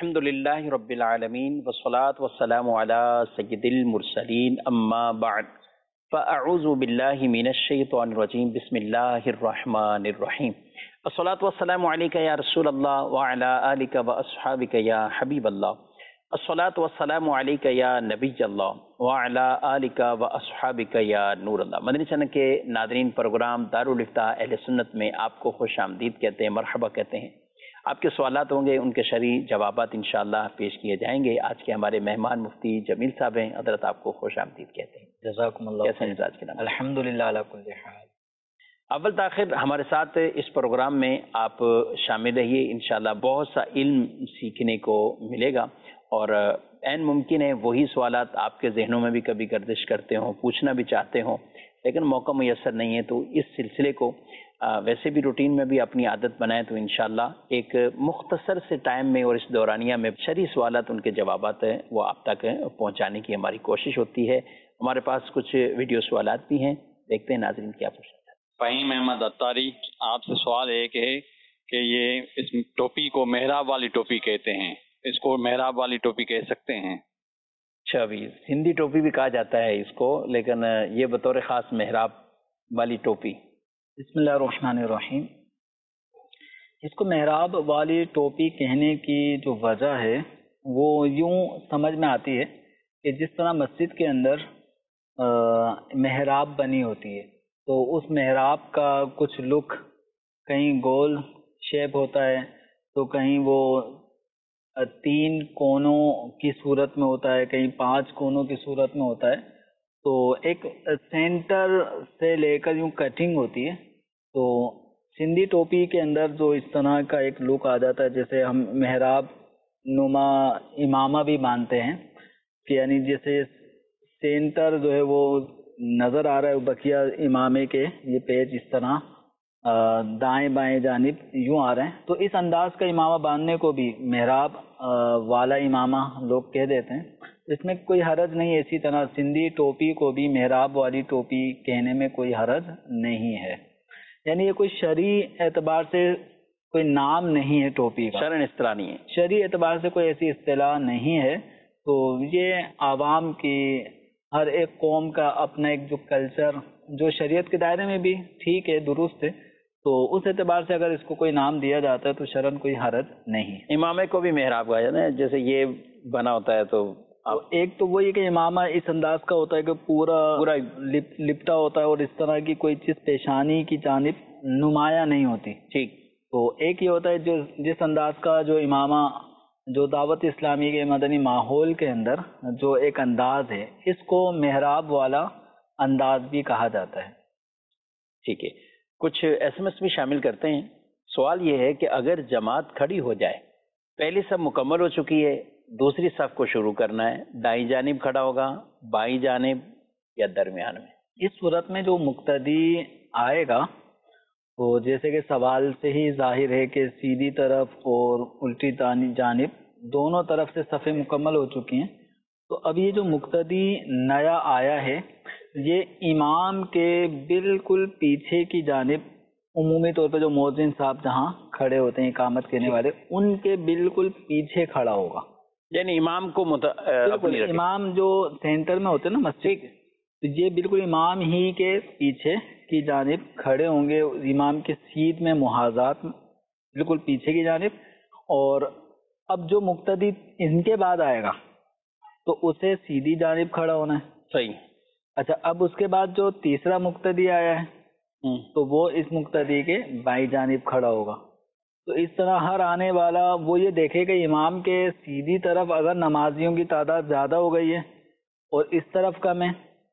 الحمدللہ رب العالمین والصلاة والسلام علی سید المرسلین اما بعد فاعوذ باللہ من الشیطان الرجیم بسم اللہ الرحمن الرحیم الصلاة والسلام علیکہ یا رسول اللہ وعلی آلکہ واصحابکہ یا حبیب اللہ الصلاة والسلام علیکہ یا نبی اللہ وعلی آلکہ واصحابکہ یا نور اللہ۔ مدنی چینل کے ناظرین، پروگرام دارالافتاء اہل سنت میں آپ کو خوش آمدید کہتے ہیں، مرحبا کہتے ہیں۔ آپ کے سوالات ہوں گے، ان کے شرعی جوابات انشاءاللہ پیش کیے جائیں گے۔ آج کے ہمارے مہمان مفتی جمیل صاحب ہیں، حضرت آپ کو خوش آمدید کہتے ہیں۔ جزاکم اللہ کیسے ہیں مزاج کے نام؟ الحمدللہ علی کل حال۔ اول تاخیر ہمارے ساتھ اس پروگرام میں آپ شامل رہیے، انشاءاللہ بہت سا علم سیکھنے کو ملے گا، اور عین ممکن ہے وہی سوالات آپ کے ذہنوں میں بھی کبھی گردش کرتے ہوں، پوچھنا بھی چاہتے ہوں، لیکن موقع میسر نہیں ہے، تو اس سلسلے کو ویسے بھی روٹین میں بھی اپنی عادت بنائیں تو انشاءاللہ ایک مختصر سے ٹائم میں اور اس دورانیہ میں شرعی سوالات، ان کے جوابات ہیں وہ آپ تک پہنچانے کی ہماری کوشش ہوتی ہے۔ ہمارے پاس کچھ ویڈیو سوالات بھی ہیں، دیکھتے ہیں ناظرین کیا پوچھنا ہے۔ فہیم احمد اتاری، آپ سے سوال ایک ہے کہ یہ اس ٹوپی کو محراب والی ٹوپی کہتے ہیں، اس کو محراب والی ٹوپی کہہ سکتے ہیں؟ اچھا، بھی ہندی ٹوپی بھی کہا جاتا ہے اس کو، لیکن یہ بطور خاص محراب والی ٹوپی۔ بسم اللہ الرحمن الرحیم۔ اس کو محراب والی ٹوپی کہنے کی جو وجہ ہے وہ یوں سمجھ میں آتی ہے کہ جس طرح مسجد کے اندر محراب بنی ہوتی ہے، تو اس محراب کا کچھ لک کہیں گول شیپ ہوتا ہے، تو کہیں وہ 3 کونوں کی صورت میں ہوتا ہے، کہیں 5 کونوں کی صورت میں ہوتا ہے، تو ایک سینٹر سے لے کر یوں کٹنگ ہوتی ہے۔ تو سندھی ٹوپی کے اندر جو اس طرح کا ایک لک آ جاتا ہے، جیسے ہم محراب نما امامہ بھی مانتے ہیں کہ یعنی جیسے سینٹر جو ہے وہ نظر آ رہا ہے بقیہ امامے کے، یہ پیچ اس طرح دائیں بائیں جانب یوں آ رہے ہیں، تو اس انداز کا امامہ باندھنے کو بھی محراب والا امامہ لوگ کہہ دیتے ہیں۔ اس میں کوئی حرج نہیں ہے، اسی طرح سندھی ٹوپی کو بھی محراب والی ٹوپی کہنے میں کوئی حرج نہیں ہے، یعنی یہ کوئی شرعی اعتبار سے کوئی نام نہیں ہے ٹوپی کا، شرعاً اصطلاح نہیں ہے، شرعی اعتبار سے کوئی ایسی اصطلاح نہیں ہے۔ تو یہ عوام کی، ہر ایک قوم کا اپنا ایک جو کلچر، جو شریعت کے دائرے میں بھی ٹھیک ہے، درست ہے، تو اس اعتبار سے اگر اس کو کوئی نام دیا جاتا ہے تو شرعاً کوئی حرج نہیں ہے۔ امامے کو بھی محراب کہا جاتا ہے، جیسے یہ بنا ہوتا ہے تو ایک تو وہی کہ امامہ اس انداز کا ہوتا ہے کہ پورا لپٹا ہوتا ہے، اور اس طرح کی کوئی چیز پیشانی کی جانب نمایاں نہیں ہوتی، ٹھیک۔ تو ایک یہ ہوتا ہے جو جس انداز کا جو امامہ جو دعوت اسلامی کے مدنی ماحول کے اندر جو ایک انداز ہے، اس کو محراب والا انداز بھی کہا جاتا ہے۔ ٹھیک ہے، کچھ ایس ایم ایس بھی شامل کرتے ہیں۔ سوال یہ ہے کہ اگر جماعت کھڑی ہو جائے، پہلی صف مکمل ہو چکی ہے، دوسری صف کو شروع کرنا ہے، دائیں جانب کھڑا ہوگا، بائیں جانب یا درمیان میں؟ اس صورت میں جو مقتدی آئے گا، تو جیسے کہ سوال سے ہی ظاہر ہے کہ سیدھی طرف اور الٹی جانب دونوں طرف سے صفیں مکمل ہو چکی ہیں، تو اب یہ جو مقتدی نیا آیا ہے، یہ امام کے بالکل پیچھے کی جانب، عمومی طور پہ جو مؤذن صاحب جہاں کھڑے ہوتے ہیں اقامت کرنے والے، ان کے بالکل پیچھے کھڑا ہوگا، یعنی امام کو امام جو سینٹر میں ہوتے ہیں نا مسجد، تو یہ بالکل امام ہی کے پیچھے کی جانب کھڑے ہوں گے، امام کے سیدھ میں محاذات بالکل پیچھے کی جانب۔ اور اب جو مقتدی ان کے بعد آئے گا تو اسے سیدھی جانب کھڑا ہونا ہے، صحیح۔ اچھا، اب اس کے بعد جو تیسرا مقتدی آیا ہے تو وہ اس مقتدی کے بائیں جانب کھڑا ہوگا۔ تو اس طرح ہر آنے والا وہ یہ دیکھے کہ امام کے سیدھی طرف اگر نمازیوں کی تعداد زیادہ ہو گئی ہے اور اس طرف کم ہے،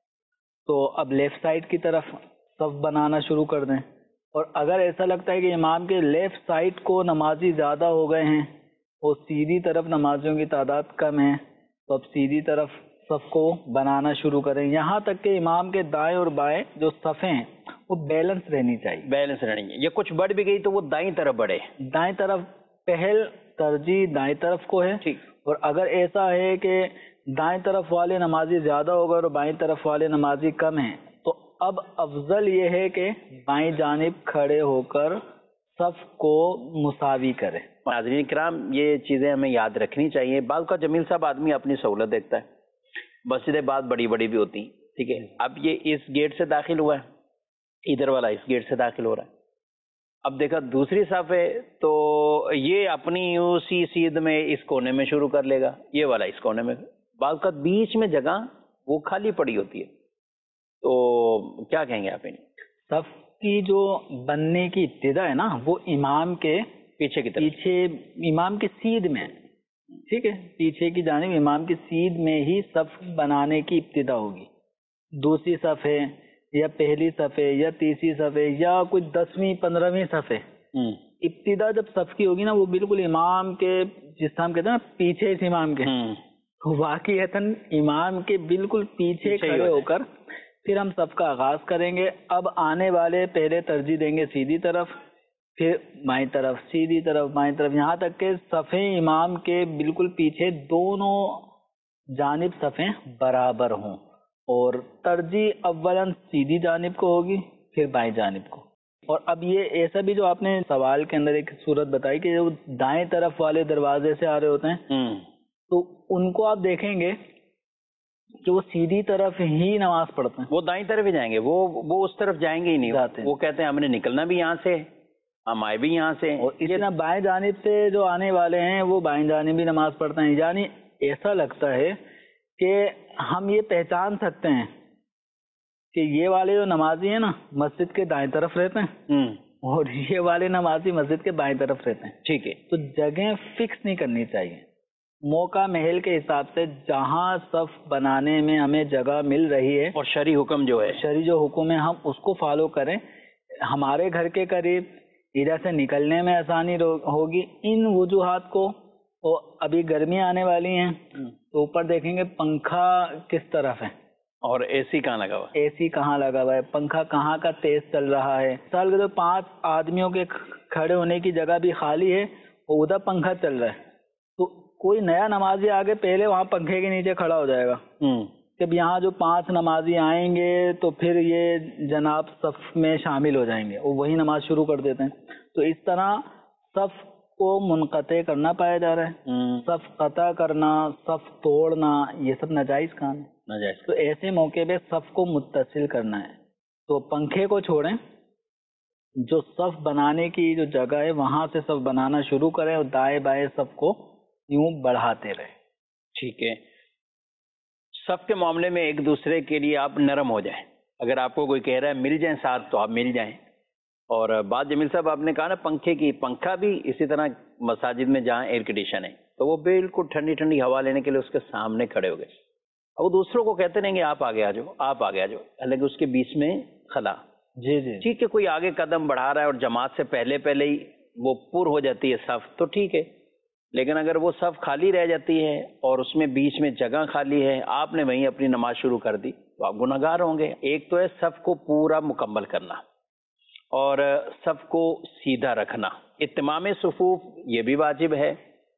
تو اب لیفٹ سائڈ کی طرف صف بنانا شروع کر دیں، اور اگر ایسا لگتا ہے کہ امام کے لیفٹ سائڈ کو نمازی زیادہ ہو گئے ہیں اور سیدھی طرف نمازیوں کی تعداد کم ہے، تو اب سیدھی طرف صف کو بنانا شروع کریں، یہاں تک کہ امام کے دائیں اور بائیں جو صفیں ہیں وہ بیلنس رہنی چاہیے، بیلنس رہنی ہے۔ یہ کچھ بڑھ بھی گئی تو وہ دائیں طرف بڑھے، دائیں طرف پہل ترجیح دائیں طرف کو ہے، ٹھیک۔ اور اگر ایسا ہے کہ دائیں طرف والے نمازی زیادہ ہو گئے اور بائیں طرف والے نمازی کم ہیں، تو اب افضل یہ ہے کہ بائیں جانب کھڑے ہو کر صف کو مساوی کرے۔ ناظرین کرام، یہ چیزیں ہمیں یاد رکھنی چاہیے۔ بعض کا جمیل صاحب آدمی اپنی سہولت دیکھتا ہے، مسجدیں بعض بڑی بڑی بھی ہوتی ہیں، ٹھیک ہے، اب یہ اس گیٹ سے داخل ہوا ہے، ادھر والا اس گیٹ سے داخل ہو رہا ہے، اب دیکھا دوسری صف ہے تو یہ اپنی اسی سیدھ میں اس کونے میں شروع کر لے گا، یہ والا اس کونے میں، بعض کا بیچ میں جگہ وہ خالی پڑی ہوتی ہے، تو کیا کہیں گے آپ انہیں؟ صف کی جو بننے کی ابتدا ہے نا، وہ امام کے پیچھے کی طرف، پیچھے امام کی سیدھ میں، ٹھیک ہے، پیچھے کی جانب امام کی سیدھ میں ہی صف بنانے کی ابتدا ہوگی۔ دوسری صف ہے یا پہلی صف ہے یا تیسری صف ہے یا کوئی 10ویں 15ویں صف ہے، ابتدا جب صف کی ہوگی نا، وہ بالکل امام کے، جس طرح ہم کہتے ہیں نا پیچھے اس امام کے، واقعتاً امام کے بالکل پیچھے کھڑے ہو کر پھر ہم صف کا آغاز کریں گے۔ اب آنے والے پہلے ترجیح دیں گے سیدھی طرف، پھر بائیں طرف، سیدھی طرف، بائیں طرف، یہاں تک کہ صفیں امام کے بالکل پیچھے دونوں جانب صفیں برابر ہوں، اور ترجیح اولاً سیدھی جانب کو ہوگی پھر بائیں جانب کو۔ اور اب یہ ایسا بھی جو آپ نے سوال کے اندر ایک صورت بتائی کہ جو دائیں طرف والے دروازے سے آ رہے ہوتے ہیں، تو ان کو آپ دیکھیں گے کہ وہ سیدھی طرف ہی نماز پڑھتے ہیں، وہ دائیں طرف ہی جائیں گے، وہ اس طرف جائیں گے ہی نہیں، وہ کہتے ہیں ہم نے نکلنا بھی یہاں سے، ہم آئے بھی یہاں سے۔ اور اس طرح بائیں جانب سے جو آنے والے ہیں وہ بائیں جانب بھی نماز پڑھتے ہیں، یعنی ایسا لگتا ہے کہ ہم یہ پہچان سکتے ہیں کہ یہ والے جو نمازی ہیں نا مسجد کے دائیں طرف رہتے ہیں اور یہ والے نمازی مسجد کے بائیں طرف رہتے ہیں، ٹھیک ہے۔ تو جگہیں فکس نہیں کرنی چاہیے، موقع محل کے حساب سے جہاں صف بنانے میں ہمیں جگہ مل رہی ہے، اور شرعی حکم جو ہے، شرعی جو حکم ہے ہم اس کو فالو کریں۔ ہمارے گھر کے قریب ادھر سے نکلنے میں آسانی ہوگی، ان وجوہات کو، اور ابھی گرمیاں آنے والی ہیں تو اوپر دیکھیں گے پنکھا کس طرف ہے اور اے سی کہاں لگا ہوا ہے، اے سی کہاں لگا ہوا ہے، پنکھا کہاں کا تیز چل رہا ہے، سال کے تو 5 آدمیوں کے کھڑے ہونے کی جگہ بھی خالی ہے اور ادھر پنکھا چل رہا ہے، تو کوئی نیا نمازی آگے پہلے وہاں پنکھے کے نیچے کھڑا ہو جائے گا، جب یہاں جو 5 نمازی آئیں گے تو پھر یہ جناب صف میں شامل ہو جائیں گے اور وہی نماز شروع کر دیتے ہیں، تو اس طرح صف کو منقطع کرنا پایا جا رہا ہے، صف قطع کرنا، صف توڑنا، یہ سب ناجائز کام ہے، ناجائز۔ تو ایسے موقع پہ صف کو متصل کرنا ہے، تو پنکھے کو چھوڑیں، جو صف بنانے کی جو جگہ ہے وہاں سے صف بنانا شروع کریں اور دائیں بائیں صف کو یوں بڑھاتے رہیں۔ ٹھیک ہے، صف کے معاملے میں ایک دوسرے کے لیے آپ نرم ہو جائیں، اگر آپ کو کوئی کہہ رہا ہے مل جائیں ساتھ تو آپ مل جائیں، اور بات جمیل صاحب آپ نے کہا نا پنکھے کی، پنکھا بھی اسی طرح مساجد میں جہاں ایئر کنڈیشن ہے تو وہ بالکل ٹھنڈی ٹھنڈی ہوا لینے کے لیے اس کے سامنے کھڑے ہو گئے، وہ دوسروں کو کہتے رہیں گے آپ آگے آ جاؤ، آپ آگے آ جاؤ، حالانکہ اس کے بیچ میں خلا، جی جی ٹھیک ہے، کوئی آگے قدم بڑھا رہا ہے اور جماعت سے پہلے پہلے ہی وہ پر ہو جاتی ہے صف تو ٹھیک ہے، لیکن اگر وہ صف خالی رہ جاتی ہے اور اس میں بیچ میں جگہ خالی ہے، آپ نے وہیں اپنی نماز شروع کر دی تو آپ گناہگار ہوں گے۔ ایک تو ہے صف کو پورا مکمل کرنا اور صف کو سیدھا رکھنا، اتمام صفوف یہ بھی واجب ہے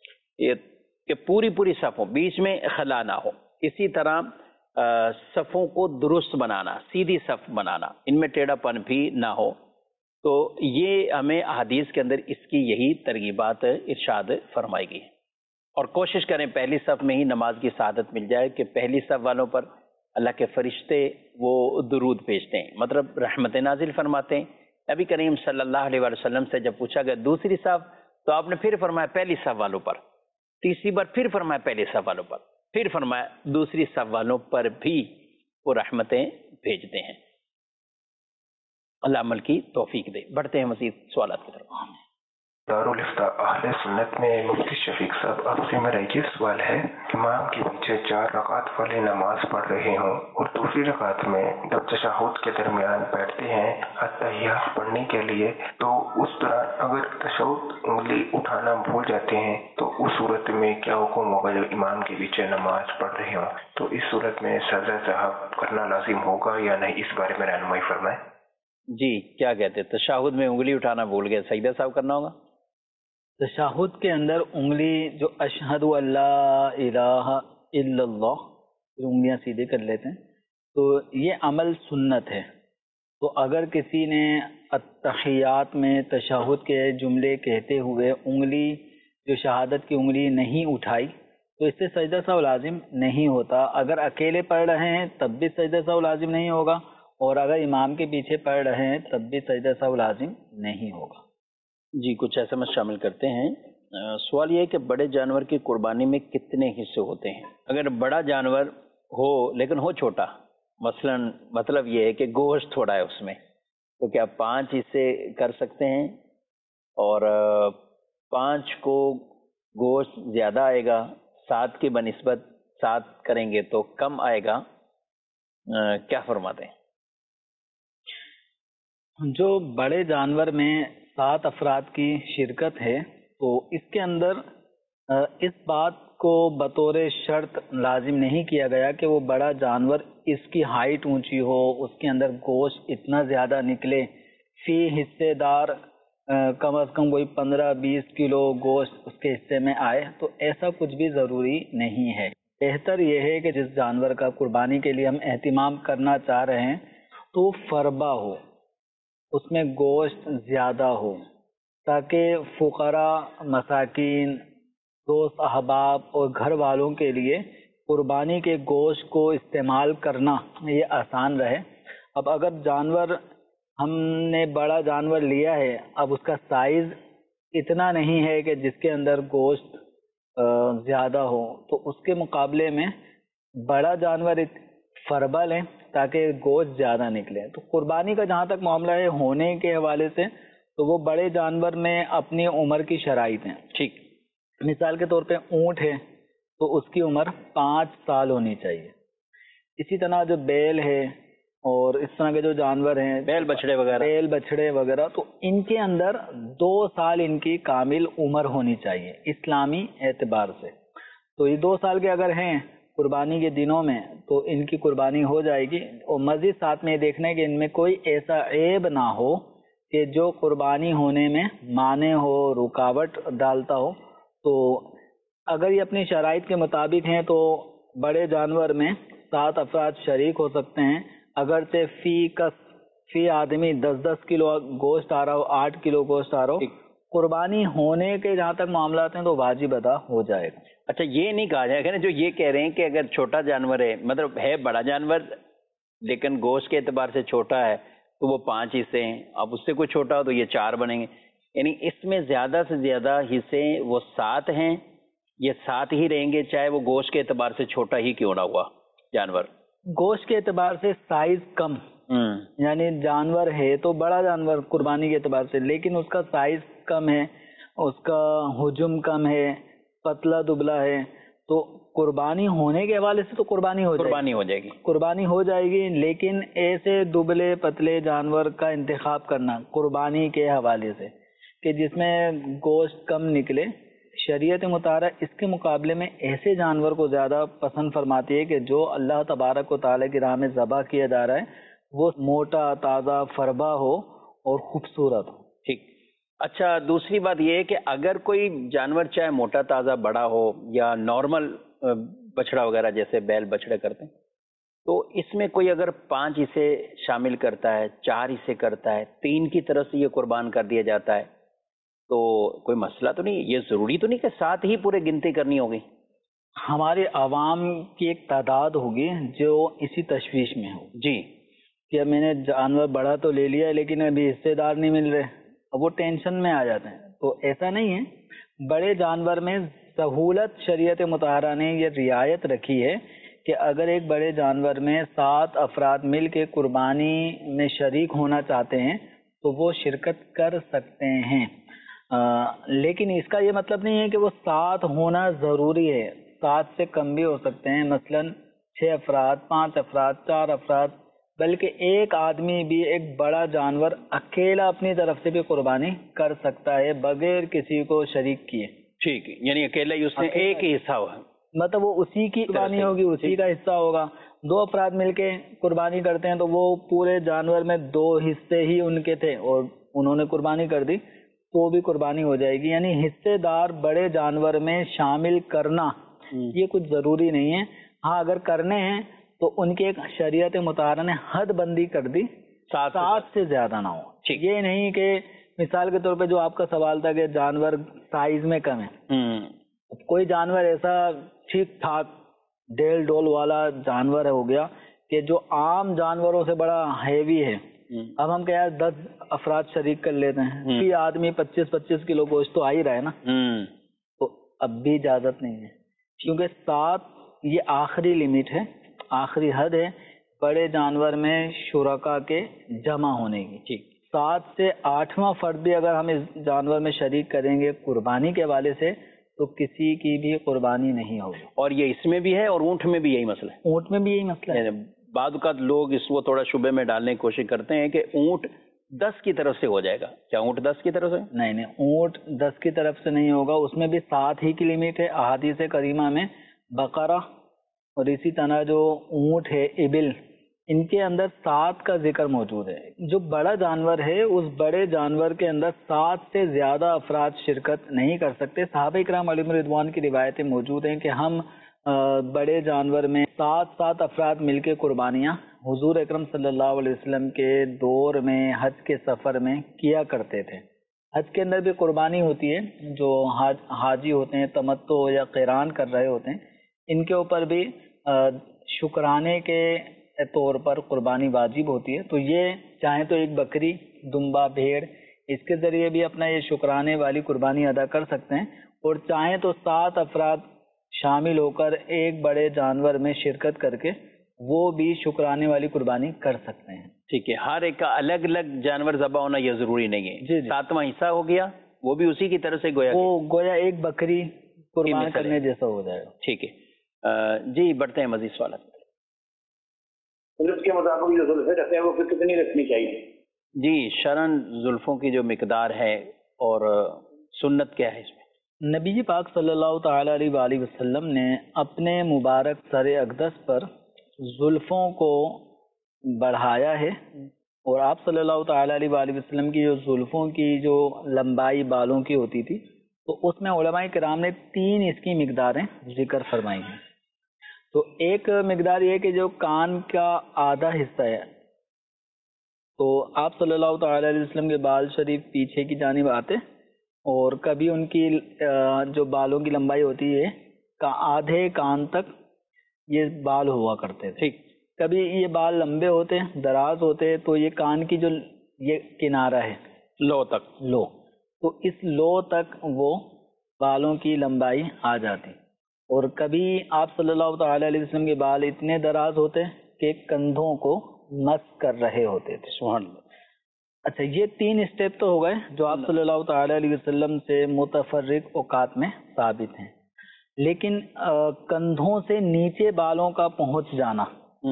کہ پوری صفوں بیچ میں خلا نہ ہو، اسی طرح صفوں کو درست بنانا، سیدھی صف بنانا، ان میں ٹیڑھا پن بھی نہ ہو، تو یہ ہمیں احادیث کے اندر اس کی یہی ترغیبات ارشاد فرمائی گئی، اور کوشش کریں پہلی صف میں ہی نماز کی سعادت مل جائے کہ پہلی صف والوں پر اللہ کے فرشتے وہ درود بھیجتے ہیں، مطلب رحمت نازل فرماتے ہیں۔ نبی کریم صلی اللہ علیہ وسلم سے جب پوچھا گیا دوسری صف تو آپ نے پھر فرمایا پہلی صف والوں پر، تیسری بار پھر فرمایا پہلی صف والوں پر، پھر فرمایا دوسری صف والوں پر بھی وہ رحمتیں بھیجتے ہیں۔ اللہ عمل کی توفیق دے۔ بڑھتے ہیں مزید سوالات کی طرف۔ دارالفتہ اہل سنت میں مفتی شفیق صاحب، آپ سے میرا یہ سوال ہے کہ امام کے پیچھے 4 رکعت والی نماز پڑھ رہے ہوں اور دوسری رکعت میں جب تشہد کے درمیان بیٹھتے ہیں اتحیات پڑھنے کے لیے، تو اس طرح اگر تشہد انگلی اٹھانا بھول جاتے ہیں تو اس صورت میں کیا حکم ہوگا؟ جب امام کے پیچھے نماز پڑھ رہے ہوں تو اس صورت میں سجدہ سہو کرنا لازم ہوگا یا نہیں؟ اس بارے میں رہنمائی فرمائیں۔ جی کیا کہتے ہیں، تشہد میں انگلی اٹھانا بھول گئے، سجدہ سہو کرنا ہوگا؟ تشہد کے اندر انگلی جو اشہد اللہ الہ الا اللہ، انگلیاں سیدھے کر لیتے ہیں، تو یہ عمل سنت ہے، تو اگر کسی نے التحیات میں تشہد کے جملے کہتے ہوئے انگلی جو شہادت کی انگلی نہیں اٹھائی تو اس سے سجدہ سہو لازم نہیں ہوتا. اگر اکیلے پڑھ رہے ہیں تب بھی سجدہ سہو لازم نہیں ہوگا، اور اگر امام کے پیچھے پڑھ رہے ہیں تب بھی سجدہ سہو لازم نہیں ہوگا. جی کچھ ایس ایم ایس شامل کرتے ہیں. سوال یہ ہے کہ بڑے جانور کی قربانی میں کتنے حصے ہوتے ہیں؟ اگر بڑا جانور ہو لیکن ہو چھوٹا، مثلا مطلب یہ ہے کہ گوشت تھوڑا ہے اس میں، تو کیا 5 حصے کر سکتے ہیں؟ اور 5 کو گوشت زیادہ آئے گا، 7 کی بنسبت 7 کریں گے تو کم آئے گا، کیا فرماتے ہیں؟ جو بڑے جانور میں 7 افراد کی شرکت ہے تو اس کے اندر اس بات کو بطور شرط لازم نہیں کیا گیا کہ وہ بڑا جانور اس کی ہائٹ اونچی ہو، اس کے اندر گوشت اتنا زیادہ نکلے، فی حصے دار کم از کم وہی 15-20 کلو گوشت اس کے حصے میں آئے، تو ایسا کچھ بھی ضروری نہیں ہے. بہتر یہ ہے کہ جس جانور کا قربانی کے لیے ہم اہتمام کرنا چاہ رہے ہیں تو وہ فربا ہو، اس میں گوشت زیادہ ہو، تاکہ فقراء، مساکین، دوست احباب اور گھر والوں کے لیے قربانی کے گوشت کو استعمال کرنا یہ آسان رہے. اب اگر جانور ہم نے بڑا جانور لیا ہے، اب اس کا سائز اتنا نہیں ہے کہ جس کے اندر گوشت زیادہ ہو، تو اس کے مقابلے میں بڑا جانور فربا لیں تاکہ گوشت زیادہ نکلے. تو قربانی کا جہاں تک معاملہ ہے ہونے کے حوالے سے تو وہ بڑے جانور میں اپنی عمر کی شرائط ہیں. ٹھیک، مثال کے طور پہ اونٹ ہے تو اس کی عمر 5 سال ہونی چاہیے. اسی طرح جو بیل ہے اور اس طرح کے جو جانور ہیں، بیل بچھڑے وغیرہ، تو ان کے اندر 2 سال ان کی کامل عمر ہونی چاہیے اسلامی اعتبار سے. تو یہ 2 سال کے اگر ہیں قربانی کے دنوں میں تو ان کی قربانی ہو جائے گی. اور مزید ساتھ میں یہ دیکھنا ہے کہ ان میں کوئی ایسا عیب نہ ہو کہ جو قربانی ہونے میں مانع ہو، رکاوٹ ڈالتا ہو. تو اگر یہ اپنی شرائط کے مطابق ہیں تو بڑے جانور میں 7 افراد شریک ہو سکتے ہیں. اگرچہ فی آدمی 10-10 کلو گوشت آ رہا ہو، 8 کلو گوشت آ رہا ہو، قربانی ہونے کے جہاں تک معاملات ہیں تو واجب ادا ہو جائے گا. اچھا یہ نہیں کہا جائے گا نا جو یہ کہہ رہے ہیں کہ اگر چھوٹا جانور ہے، مطلب ہے بڑا جانور لیکن گوشت کے اعتبار سے چھوٹا ہے تو وہ 5 حصے ہیں، اب اس سے کوئی چھوٹا ہو تو یہ 4 بنیں گے، یعنی اس میں زیادہ سے زیادہ حصے وہ 7 ہیں، یہ 7 ہی رہیں گے چاہے وہ گوشت کے اعتبار سے چھوٹا ہی کیوں نہ ہوا جانور. گوشت کے اعتبار سے سائز کم، یعنی جانور ہے تو بڑا جانور قربانی کے اعتبار سے، لیکن اس کا سائز کم ہے، اس کا حجم کم ہے، پتلا دبلا ہے، تو قربانی ہونے کے حوالے سے تو قربانی ہو جائے گی. لیکن ایسے دبلے پتلے جانور کا انتخاب کرنا قربانی کے حوالے سے کہ جس میں گوشت کم نکلے، شریعت مطالعہ اس کے مقابلے میں ایسے جانور کو زیادہ پسند فرماتی ہے کہ جو اللہ تبارک و تعالیٰ کی راہ میں ذبح کیا جا رہا ہے وہ موٹا، تازہ، فربا ہو اور خوبصورت ہو. ٹھیک. اچھا دوسری بات یہ ہے کہ اگر کوئی جانور چاہے موٹا تازہ بڑا ہو یا نارمل بچڑا وغیرہ جیسے بیل بچڑے کرتے ہیں، تو اس میں کوئی اگر 5 حصے شامل کرتا ہے، 4 حصے کرتا ہے، 3 کی طرف سے یہ قربان کر دیا جاتا ہے تو کوئی مسئلہ تو نہیں؟ یہ ضروری تو نہیں کہ 7 ہی پورے گنتی کرنی ہوگی؟ ہمارے عوام کی ایک تعداد ہوگی جو اسی تشویش میں ہو جی کہ میں نے جانور بڑا تو لے لیا لیکن ابھی حصے دار نہیں مل رہے، اب وہ ٹینشن میں آ جاتے ہیں. تو ایسا نہیں ہے، بڑے جانور میں سہولت شریعت مطہرہ نے یہ رعایت رکھی ہے کہ اگر ایک بڑے جانور میں 7 افراد مل کے قربانی میں شریک ہونا چاہتے ہیں تو وہ شرکت کر سکتے ہیں. لیکن اس کا یہ مطلب نہیں ہے کہ وہ 7 ہونا ضروری ہے، 7 سے کم بھی ہو سکتے ہیں، مثلا 6 افراد، 5 افراد، 4 افراد، بلکہ ایک آدمی بھی ایک بڑا جانور اکیلا اپنی طرف سے بھی قربانی کر سکتا ہے بغیر کسی کو شریک کیے. ٹھیک، یعنی اکیلا ہی اس نے ایک ہی حصہ ہوا، مطلب وہ اسی کی قربانی ہوگی، اسی کا حصہ ہوگا. 2 افراد مل کے قربانی کرتے ہیں تو وہ پورے جانور میں 2 حصے ہی ان کے تھے اور انہوں نے قربانی کر دی تو بھی قربانی ہو جائے گی. یعنی حصے دار بڑے جانور میں شامل کرنا یہ کچھ ضروری نہیں ہے. ہاں اگر کرنے ہیں تو ان کی ایک شریعت مطہرہ نے حد بندی کر دی، 7 سے زیادہ نہ ہو. یہ نہیں کہ مثال کے طور پہ جو آپ کا سوال تھا کہ جانور سائز میں کم ہے، کوئی جانور ایسا ٹھیک ٹھاک ڈیل ڈول والا جانور ہو گیا کہ جو عام جانوروں سے بڑا ہیوی ہے، اب ہم کیا 10 افراد شریک کر لیتے ہیں، فی آدمی 25-25 کلو گوشت تو آ ہی رہا ہے نا، تو اب بھی اجازت نہیں ہے، کیونکہ 7 یہ آخری لمٹ ہے، آخری حد ہے بڑے جانور میں شرکا کے جمع ہونے کی۔ 7 سے 8واں فرد بھی اگر ہم اس جانور میں شریک کریں گے قربانی کے حوالے سے تو کسی کی بھی قربانی نہیں ہوگی۔ اور یہ اس میں بھی ہے اور اونٹ میں بھی یہی مسئلہ ہے؟ اونٹ میں بھی یہی مسئلہ ہے۔ بعض اوقات لوگ اس کو تھوڑا شبے میں ڈالنے کی کوشش کرتے ہیں کہ اونٹ 10 کی طرف سے ہو جائے گا، کیا اونٹ 10 کی طرف سے؟ نہیں، اونٹ 10 کی طرف سے نہیں ہوگا، اس میں بھی 7 ہی کی لمٹ ہے۔ احادیث کریمہ میں بقرہ اور اسی طرح جو اونٹ ہے ابل، ان کے اندر 7 کا ذکر موجود ہے۔ جو بڑا جانور ہے اس بڑے جانور کے اندر 7 سے زیادہ افراد شرکت نہیں کر سکتے۔ صحابہ کرام علیہم رضوان کی روایتیں موجود ہیں کہ ہم بڑے جانور میں 7 افراد مل کے قربانیاں حضور اکرم صلی اللہ علیہ وسلم کے دور میں حج کے سفر میں کیا کرتے تھے۔ حج کے اندر بھی قربانی ہوتی ہے، جو حاجی ہوتے ہیں تمتع یا قران کر رہے ہوتے ہیں، ان کے اوپر بھی شکرانے کے طور پر قربانی واجب ہوتی ہے۔ تو یہ چاہیں تو ایک بکری، دمبا، بھیڑ، اس کے ذریعے بھی اپنا یہ شکرانے والی قربانی ادا کر سکتے ہیں، اور چاہیں تو 7 افراد شامل ہو کر ایک بڑے جانور میں شرکت کر کے وہ بھی شکرانے والی قربانی کر سکتے ہیں۔ ٹھیک ہے، ہر ایک کا الگ الگ جانور ذبح ہونا یہ ضروری نہیں ہے۔ 7واں حصہ ہو گیا وہ بھی اسی کی طرف سے گویا ایک بکری قربان کرنے جیسا ہو جائے گا۔ ٹھیک ہے جی، بڑھتے ہیں مزید سوالات۔ کے مطابق جو زلفیں رکھتے ہیں وہ کتنی رکھنی چاہیے؟ جی، شرعاً زلفوں کی جو مقدار ہے اور سنت کیا ہے اس میں؟ نبی پاک صلی اللہ تعالی علیہ وآلہ وسلم نے اپنے مبارک سر اقدس پر زلفوں کو بڑھایا ہے، اور آپ صلی اللہ تعالی علیہ وآلہ وسلم کی جو زلفوں کی جو لمبائی بالوں کی ہوتی تھی، تو اس میں علماء کرام نے 3 اس کی مقداریں ذکر فرمائی ہیں۔ تو ایک مقدار یہ کہ جو کان کا آدھا حصہ ہے، تو آپ صلی اللہ تعالی علیہ وسلم کے بال شریف پیچھے کی جانب آتے، اور کبھی ان کی جو بالوں کی لمبائی ہوتی ہے آدھے کان تک یہ بال ہوا کرتے تھے۔ کبھی یہ بال لمبے ہوتے دراز ہوتے تو یہ کان کی جو یہ کنارہ ہے لو تک، تو اس لو تک وہ بالوں کی لمبائی آ جاتی، اور کبھی آپ صلی اللہ تعالی علیہ وسلم کے بال اتنے دراز ہوتے کہ کندھوں کو مس کر رہے ہوتے تھے۔ سبحان اللہ۔ اچھا، یہ 3 اسٹیپ تو ہو گئے جو آپ صلی اللہ تعالی علیہ وسلم سے متفرق اوقات میں ثابت ہیں، لیکن کندھوں سے نیچے بالوں کا پہنچ جانا،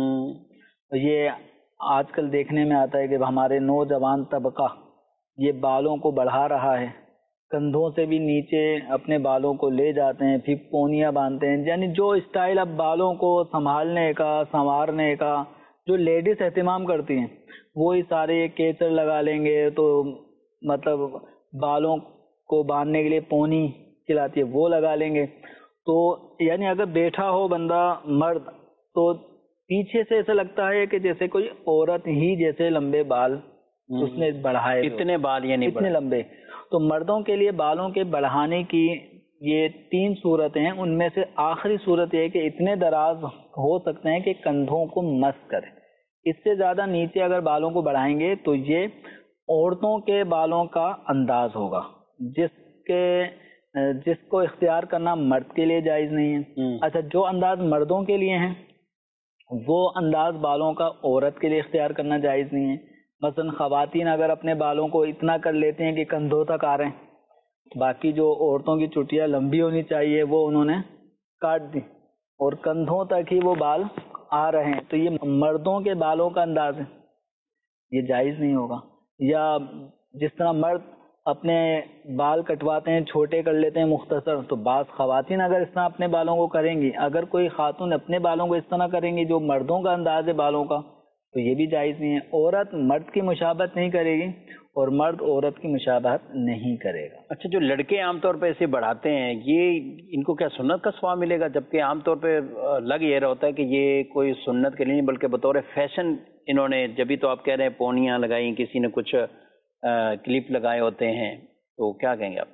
یہ آج کل دیکھنے میں آتا ہے کہ ہمارے نوجوان طبقہ یہ بالوں کو بڑھا رہا ہے، کندھوں سے بھی نیچے اپنے بالوں کو لے جاتے ہیں، پھر پونیاں باندھتے ہیں، یعنی جو اسٹائل اب بالوں کو سنبھالنے کا، سنوارنے کا جو لیڈیز اہتمام کرتی ہیں، وہی سارے کیچڑ لگا لیں گے، تو مطلب بالوں کو باندھنے کے لیے پونی چلاتی ہے وہ لگا لیں گے، تو یعنی اگر بیٹھا ہو بندہ مرد تو پیچھے سے ایسا لگتا ہے کہ جیسے کوئی عورت ہی جیسے لمبے بال اس نے بڑھائے، اتنے بال یعنی اتنے لمبے۔ تو مردوں کے لیے بالوں کے بڑھانے کی یہ 3 صورتیں ہیں، ان میں سے آخری صورت یہ ہے کہ اتنے دراز ہو سکتے ہیں کہ کندھوں کو مس کرے، اس سے زیادہ نیچے اگر بالوں کو بڑھائیں گے تو یہ عورتوں کے بالوں کا انداز ہوگا، جس کو اختیار کرنا مرد کے لیے جائز نہیں ہے۔ اچھا، جو انداز مردوں کے لیے ہیں وہ انداز بالوں کا عورت کے لیے اختیار کرنا جائز نہیں ہے۔ مثلا خواتین اگر اپنے بالوں کو اتنا کر لیتے ہیں کہ کندھوں تک آ رہے ہیں، باقی جو عورتوں کی چٹیاں لمبی ہونی چاہیے وہ انہوں نے کاٹ دی اور کندھوں تک ہی وہ بال آ رہے ہیں، تو یہ مردوں کے بالوں کا انداز ہے، یہ جائز نہیں ہوگا۔ یا جس طرح مرد اپنے بال کٹواتے ہیں، چھوٹے کر لیتے ہیں مختصر، تو بعض خواتین اگر اس طرح اپنے بالوں کو کریں گی، اگر کوئی خاتون اپنے بالوں کو اس طرح کریں گی جو مردوں کا انداز ہے بالوں کا، تو یہ بھی جائز نہیں ہے۔ عورت مرد کی مشابہت نہیں کرے گی اور مرد عورت کی مشابہت نہیں کرے گا۔ اچھا، جو لڑکے عام طور پہ ایسے بڑھاتے ہیں، یہ ان کو کیا سنت کا ثواب ملے گا؟ جبکہ عام طور پہ لگ یہ رہا ہوتا ہے کہ یہ کوئی سنت کے لیے نہیں بلکہ بطور فیشن انہوں نے، جبھی تو آپ کہہ رہے ہیں پونیاں لگائیں، کسی نے کچھ کلپ لگائے ہوتے ہیں، تو کیا کہیں گے آپ؟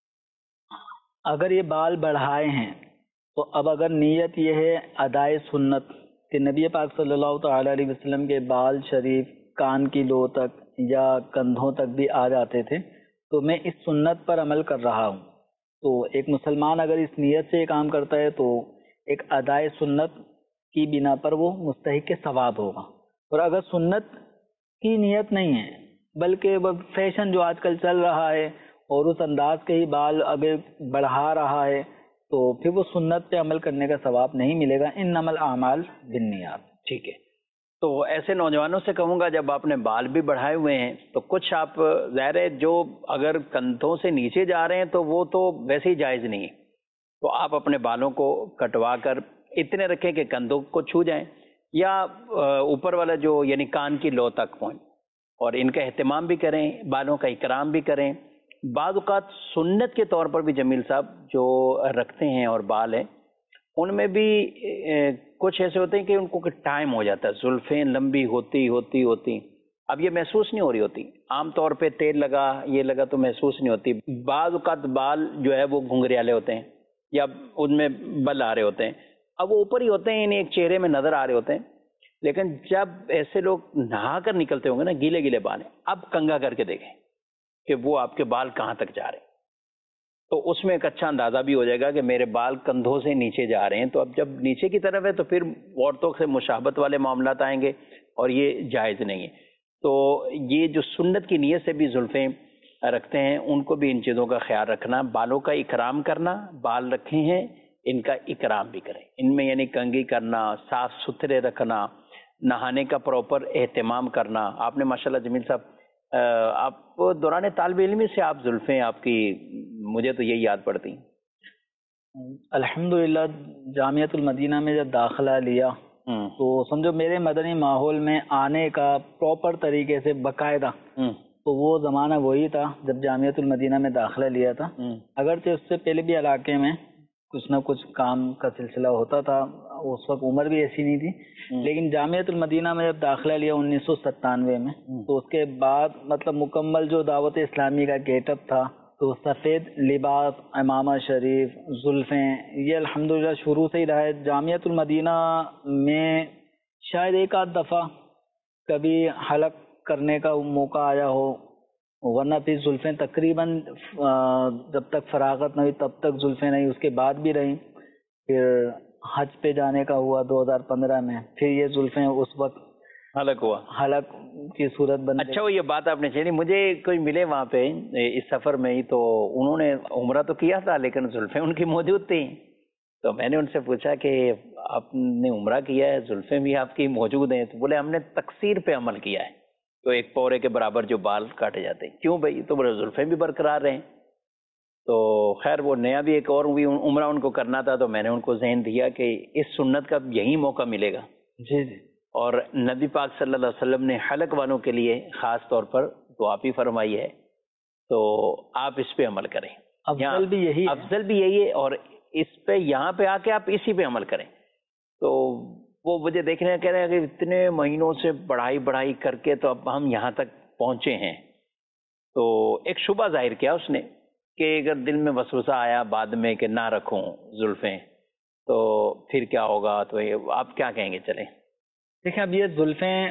اگر یہ بال بڑھائے ہیں تو اب اگر نیت یہ ہے ادائے سنت کہ نبی پاک صلی اللہ تعالی علیہ وسلم کے بال شریف کان کی لو تک یا کندھوں تک بھی آ جاتے تھے، تو میں اس سنت پر عمل کر رہا ہوں، تو ایک مسلمان اگر اس نیت سے یہ کام کرتا ہے تو ایک ادائے سنت کی بنا پر وہ مستحق ثواب ہوگا۔ اور اگر سنت کی نیت نہیں ہے بلکہ وہ فیشن جو آج کل چل رہا ہے اور اس انداز کے ہی بال اگر بڑھا رہا ہے تو پھر وہ سنت پہ عمل کرنے کا ثواب نہیں ملے گا۔ انما الاعمال بالنیات۔ ٹھیک ہے، تو ایسے نوجوانوں سے کہوں گا جب آپ نے بال بھی بڑھائے ہوئے ہیں تو کچھ آپ ظاہر ہے جو اگر کندھوں سے نیچے جا رہے ہیں تو وہ تو ویسے ہی جائز نہیں ہے، تو آپ اپنے بالوں کو کٹوا کر اتنے رکھیں کہ کندھوں کو چھو جائیں، یا اوپر والا جو یعنی کان کی لو تک پہنچ، اور ان کا اہتمام بھی کریں، بالوں کا اکرام بھی کریں۔ بعض اوقات سنت کے طور پر بھی جمیل صاحب جو رکھتے ہیں اور بال ہیں ان میں بھی کچھ ایسے ہوتے ہیں کہ ان کو ٹائم ہو جاتا ہے، زلفیں لمبی ہوتی اب یہ محسوس نہیں ہو رہی ہوتی، عام طور پہ تیل لگا یہ لگا تو محسوس نہیں ہوتی۔ بعض اوقات بال جو ہے وہ گھنگریالے ہوتے ہیں یا ان میں بل آ رہے ہوتے ہیں، اب وہ اوپر ہی ہوتے ہیں، یعنی ایک چہرے میں نظر آ رہے ہوتے ہیں، لیکن جب ایسے لوگ نہا کر نکلتے ہوں گے نا، گیلے گیلے بال ہیں، اب کنگھا کر کے دیکھیں کہ وہ آپ کے بال کہاں تک جا رہے ہیں، تو اس میں ایک اچھا اندازہ بھی ہو جائے گا کہ میرے بال کندھوں سے نیچے جا رہے ہیں۔ تو اب جب نیچے کی طرف ہے تو پھر عورتوں سے مشابہت والے معاملات آئیں گے اور یہ جائز نہیں ہے۔ تو یہ جو سنت کی نیت سے بھی زلفیں رکھتے ہیں ان کو بھی ان چیزوں کا خیال رکھنا، بالوں کا اکرام کرنا، بال رکھے ہیں ان کا اکرام بھی کریں، ان میں یعنی کنگھی کرنا، صاف ستھرے رکھنا، نہانے کا پراپر اہتمام کرنا۔ آپ نے ماشاءاللہ جمیل صاحب آپ دوران طالب علمی سے آپ زلفیں آپ کی مجھے تو یہی یاد پڑتی۔ الحمدللہ جامعۃ المدینہ میں جب داخلہ لیا تو سمجھو میرے مدنی ماحول میں آنے کا پراپر طریقے سے باقاعدہ تو وہ زمانہ وہی تھا جب جامعۃ المدینہ میں داخلہ لیا تھا، اگرچہ اس سے پہلے بھی علاقے میں کچھ نہ کچھ کام کا سلسلہ ہوتا تھا، اس وقت عمر بھی ایسی نہیں تھی، لیکن جامعۃ المدینہ میں جب داخلہ لیا 1997 میں تو اس کے بعد مطلب مکمل جو دعوت اسلامی کا گیٹ اپ تھا تو سفید لباس، امامہ شریف، زلفیں، یہ الحمدللہ شروع سے ہی رہا ہے۔ جامعۃ المدینہ میں شاید ایک آدھ دفعہ کبھی حلق کرنے کا موقع آیا ہو، ورنہ پھر زلفیں تقریباً جب تک فراغت نہیں تب تک زلفیں نہیں، اس کے بعد بھی رہیں، پھر حج پہ جانے کا ہوا 2015 میں، پھر یہ زلفیں اس وقت حلق ہوا، حلق کی صورت بن گئی۔ اچھا وہ یہ بات آپ نے چلی، مجھے کوئی ملے وہاں پہ اس سفر میں ہی، تو انہوں نے عمرہ تو کیا تھا لیکن زلفیں ان کی موجود تھیں، تو میں نے ان سے پوچھا کہ آپ نے عمرہ کیا ہے زلفیں بھی آپ کی موجود ہیں؟ تو بولے ہم نے تقصیر پہ عمل کیا ہے، تو ایک پورے کے برابر جو بال کاٹے جاتے ہیں۔ کیوں بھائی؟ تو بولے زلفیں بھی برقرار رہیں۔ تو خیر وہ نیا بھی ایک اور عمرہ ان کو کرنا تھا، تو میں نے ان کو ذہن دیا کہ اس سنت کا یہی موقع ملے گا۔ جی جی، اور نبی پاک صلی اللہ علیہ وسلم نے حلق والوں کے لیے خاص طور پر دعا بھی فرمائی ہے، تو آپ اس پہ عمل کریں، افضل بھی یہی ہے، افضل بھی یہی ہے، اور اس پہ یہاں پہ آ کے آپ اسی پہ عمل کریں۔ تو وہ مجھے دیکھنے کہہ رہے ہیں کہ اتنے مہینوں سے بڑھائی کر کے تو اب ہم یہاں تک پہنچے ہیں، تو ایک شبہ ظاہر کیا اس نے کہ اگر دل میں وسوسہ آیا بعد میں کہ نہ رکھوں زلفیں تو پھر کیا ہوگا، تو آپ کیا کہیں گے؟ چلیں دیکھیں، اب یہ زلفیں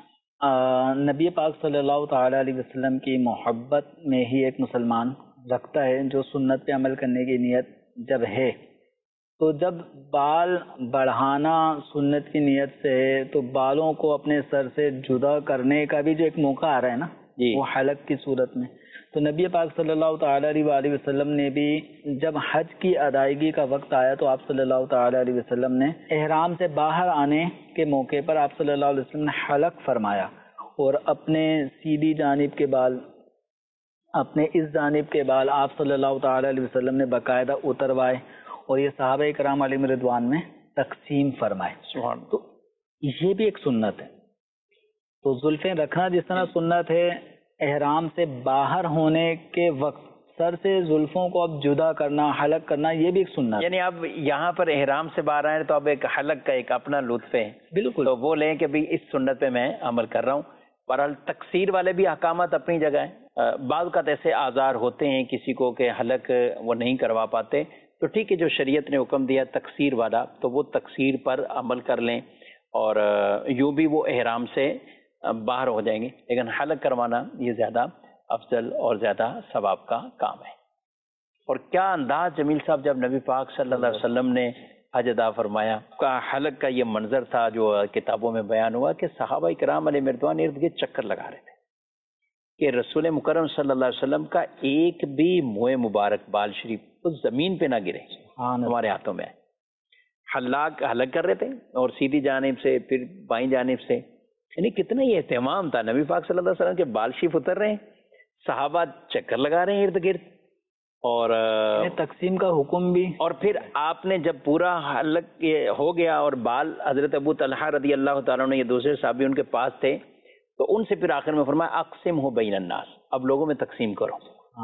نبی پاک صلی اللہ تعالی علیہ وسلم کی محبت میں ہی ایک مسلمان رکھتا ہے، جو سنت پہ عمل کرنے کی نیت جب ہے، تو جب بال بڑھانا سنت کی نیت سے ہے تو بالوں کو اپنے سر سے جدا کرنے کا بھی جو ایک موقع آ رہا ہے نا وہ حلق کی صورت میں، تو نبی پاک صلی اللہ تعالی علیہ وسلم نے بھی جب حج کی ادائیگی کا وقت آیا تو آپ صلی اللہ تعالی علیہ وسلم نے احرام سے باہر آنے کے موقع پر آپ صلی اللہ علیہ وسلم نے حلق فرمایا، اور اپنے سیدھی جانب کے بال، اپنے اس جانب کے بال آپ صلی اللہ تعالی علیہ وسلم نے باقاعدہ اتروائے اور یہ صحابہ کرام علیہم رضوان میں تقسیم فرمائے۔ تو یہ بھی ایک سنت ہے۔ تو زلفیں رکھنا جس طرح سنت ہے، احرام سے باہر ہونے کے وقت سر سے زلفوں کو اب جدا کرنا، حلق کرنا، یہ بھی ایک سنت ہے۔ یعنی اب یہاں پر احرام سے باہر آئے تو اب ایک حلق کا ایک اپنا لطف ہے، بالکل، تو وہ لیں کہ بھی اس سنت پہ میں عمل کر رہا ہوں۔ بہرحال تقصیر والے بھی احکامات اپنی جگہ ہیں، بعض اوقات ایسے آزار ہوتے ہیں کسی کو کہ حلق وہ نہیں کروا پاتے، تو ٹھیک ہے، جو شریعت نے حکم دیا تقصیر والا تو وہ تقصیر پر عمل کر لیں، اور یوں بھی وہ احرام سے باہر ہو جائیں گے، لیکن حلق کروانا یہ زیادہ افضل اور زیادہ ثواب کا کام ہے۔ اور کیا انداز جمیل صاحب جب نبی پاک صلی اللہ علیہ وسلم نے حج ادا فرمایا، کا حلق کا یہ منظر تھا جو کتابوں میں بیان ہوا کہ صحابہ کرام علیہ مردوان ارد گرد چکر لگا رہے تھے کہ رسول مکرم صلی اللہ علیہ وسلم کا ایک بھی منہ مبارک بال شریف اس زمین پہ نہ گرے، ہمارے ہاتھوں میں حلق کر رہے تھے، اور سیدھی جانب سے پھر بائیں جانب سے، یعنی کتنا یہ اہتمام تھا، نبی پاک صلی اللہ علیہ وسلم کے بال شریف اتر رہے ہیں، صحابہ چکر لگا رہے ہیں ارد گرد، اور تقسیم کا حکم بھی، اور پھر آپ نے جب پورا حلق ہو گیا اور بال حضرت ابو طلحہ رضی اللہ تعالیٰ عنہ، یہ دوسرے صحابی ان کے پاس تھے، تو ان سے پھر آخر میں فرمایا اقسم ہو بین الناس، اب لوگوں میں تقسیم کرو۔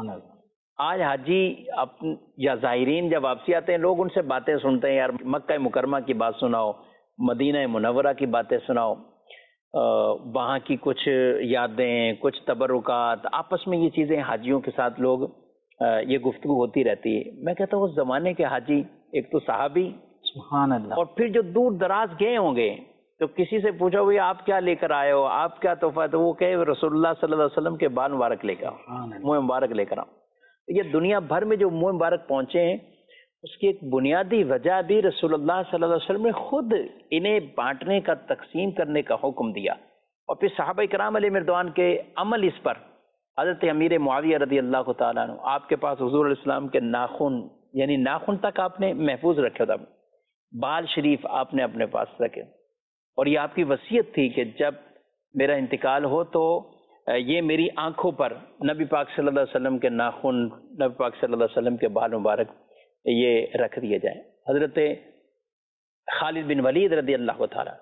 آج حاجی یا زائرین جب واپسی آتے ہیں، لوگ ان سے باتیں سنتے ہیں، یار مکہ مکرمہ کی بات سناؤ، مدینہ منورہ کی باتیں سناؤ، وہاں کی کچھ یادیں، کچھ تبرکات، آپس میں یہ چیزیں حاجیوں کے ساتھ لوگ یہ گفتگو ہوتی رہتی ہے۔ میں کہتا ہوں اس زمانے کے حاجی، ایک تو صحابی، سبحان اللہ، اور پھر جو دور دراز گئے ہوں گے، تو کسی سے پوچھا ہوئی آپ کیا لے کر آئے ہو، آپ کیا تحفہ، تو وہ کہے رسول اللہ صلی اللہ علیہ وسلم کے بال مبارک لے کر آؤ، منہ مبارک لے کر آؤ۔ یہ دنیا بھر میں جو منہ مبارک پہنچے ہیں، اس کی ایک بنیادی وجہ بھی رسول اللہ صلی اللہ علیہ وسلم نے خود انہیں بانٹنے کا، تقسیم کرنے کا حکم دیا، اور پھر صحابہ کرام علیہ مردوان کے عمل اس پر، حضرت امیر معاویہ رضی اللہ تعالیٰ عنہ، آپ کے پاس حضور علیہ السلام کے ناخن، یعنی ناخن تک آپ نے محفوظ رکھے تھا، بال شریف آپ نے اپنے پاس رکھے، اور یہ آپ کی وصیت تھی کہ جب میرا انتقال ہو تو یہ میری آنکھوں پر نبی پاک صلی اللہ علیہ وسلم کے ناخن، نبی پاک صلی اللہ علیہ وسلم کے بال مبارک یہ رکھ دیے جائیں۔ حضرت خالد بن ولید رضی اللہ تعالیٰ،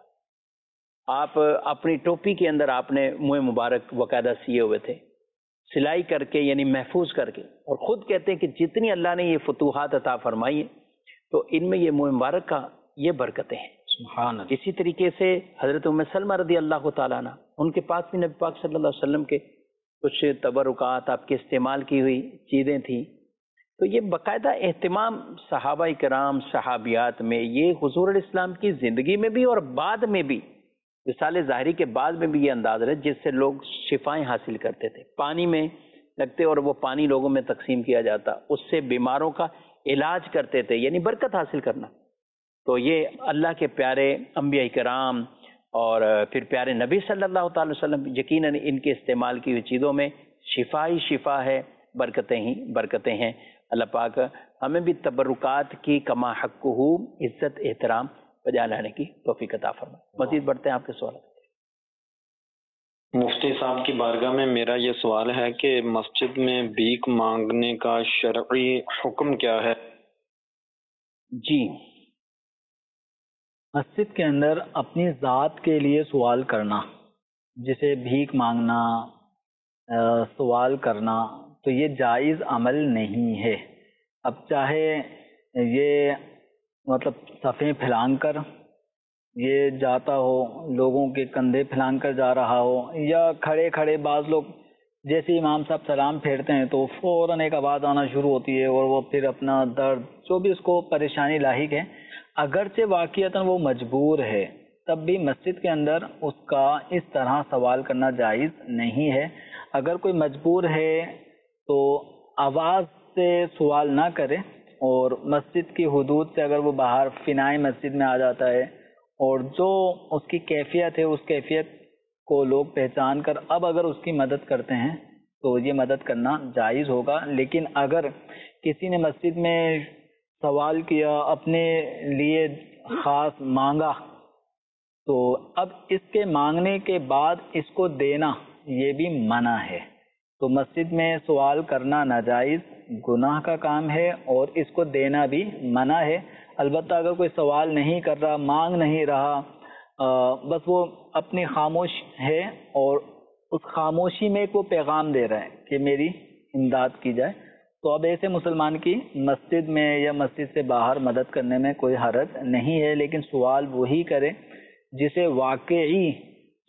آپ اپنی ٹوپی کے اندر آپ نے منہ مبارک باقاعدہ سیے ہوئے تھے، سلائی کر کے، یعنی محفوظ کر کے، اور خود کہتے ہیں کہ جتنی اللہ نے یہ فتوحات عطا فرمائی ہیں تو ان میں یہ منہ مبارک کا یہ برکتیں ہیں۔ سبحان اللہ۔ اسی طریقے سے حضرت ام سلمہ رضی اللہ تعالیٰ عنہ، ان کے پاس بھی نبی پاک صلی اللہ علیہ وسلم کے کچھ تبرکات، آپ کے استعمال کی ہوئی چیزیں تھیں، تو یہ باقاعدہ اہتمام صحابہ کرام، صحابیات میں، یہ حضور علیہ السلام کی زندگی میں بھی اور بعد میں بھی، وصال ظاہری کے بعد میں بھی یہ انداز ہے جس سے لوگ شفائیں حاصل کرتے تھے، پانی میں لگتے اور وہ پانی لوگوں میں تقسیم کیا جاتا، اس سے بیماروں کا علاج کرتے تھے، یعنی برکت حاصل کرنا۔ تو یہ اللہ کے پیارے انبیاء کرام اور پھر پیارے نبی صلی اللہ تعالی وسلم، یقیناً ان کے استعمال کی ہوئی چیزوں میں شفا ہی شفا ہے، برکتیں ہی برکتیں ہیں۔ اللہ پاک ہمیں بھی تبرکات کی کما حقہ عزت احترام بجا لانے کی توفیق عطا فرمائے۔ مزید بڑھتے ہیں آپ کے سوال۔ مفتی صاحب کی بارگاہ میں میرا یہ سوال ہے کہ مسجد میں بھیک مانگنے کا شرعی حکم کیا ہے؟ جی، مسجد کے اندر اپنی ذات کے لیے سوال کرنا، جسے بھیک مانگنا، سوال کرنا، تو یہ جائز عمل نہیں ہے۔ اب چاہے یہ مطلب صفیں پھیلان کر یہ جاتا ہو، لوگوں کے کندھے پھیلان کر جا رہا ہو، یا کھڑے کھڑے بعض لوگ جیسے امام صاحب سلام پھیرتے ہیں تو فوراً ایک آواز آنا شروع ہوتی ہے، اور وہ پھر اپنا درد جو بھی اس کو پریشانی لاحق ہے، اگرچہ واقعتاً وہ مجبور ہے، تب بھی مسجد کے اندر اس کا اس طرح سوال کرنا جائز نہیں ہے۔ اگر کوئی مجبور ہے تو آواز سے سوال نہ کرے، اور مسجد کی حدود سے اگر وہ باہر فنائے مسجد میں آ جاتا ہے اور جو اس کی کیفیت ہے اس کیفیت کو لوگ پہچان کر اب اگر اس کی مدد کرتے ہیں تو یہ مدد کرنا جائز ہوگا۔ لیکن اگر کسی نے مسجد میں سوال کیا، اپنے لیے خاص مانگا، تو اب اس کے مانگنے کے بعد اس کو دینا یہ بھی منع ہے۔ تو مسجد میں سوال کرنا ناجائز گناہ کا کام ہے، اور اس کو دینا بھی منع ہے۔ البتہ اگر کوئی سوال نہیں کر رہا، مانگ نہیں رہا، بس وہ اپنی خاموش ہے، اور اس خاموشی میں ایک وہ پیغام دے رہا ہے کہ میری امداد کی جائے، تو اب ایسے مسلمان کی مسجد میں یا مسجد سے باہر مدد کرنے میں کوئی حرج نہیں ہے۔ لیکن سوال وہی کرے جسے واقعی